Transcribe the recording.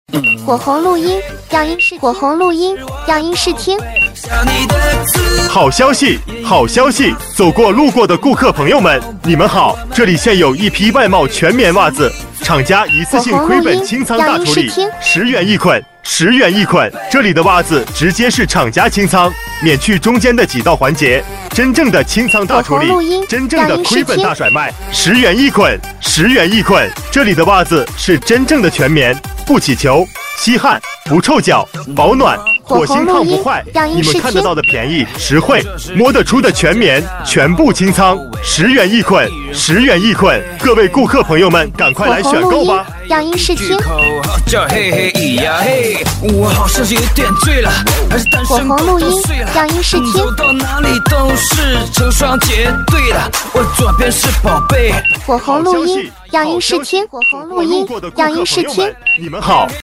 火红录音，样音试火红录音，样音试听。 好消息，好消息！走过路过的顾客朋友们，你们好！这里现有一批外贸全棉袜子，厂家一次性亏本清仓大处理，10元一捆，10元一捆。这里的袜子直接是厂家清仓，免去中间的几道环节，真正的清仓大处理，真正的亏本大甩卖，10元一捆，10元一捆。这里的袜子是真正的全棉，不起球，吸汗，不臭脚，保暖。火星烫不坏，你们看得到的便宜实惠，摸得出的全棉全部清仓，10元一捆，10元一捆。各位顾客朋友们，赶快来选购吧！ 样音试听。火红录音，样音试听。火红录音，样音试听。火红录音，样音试听。 你们好。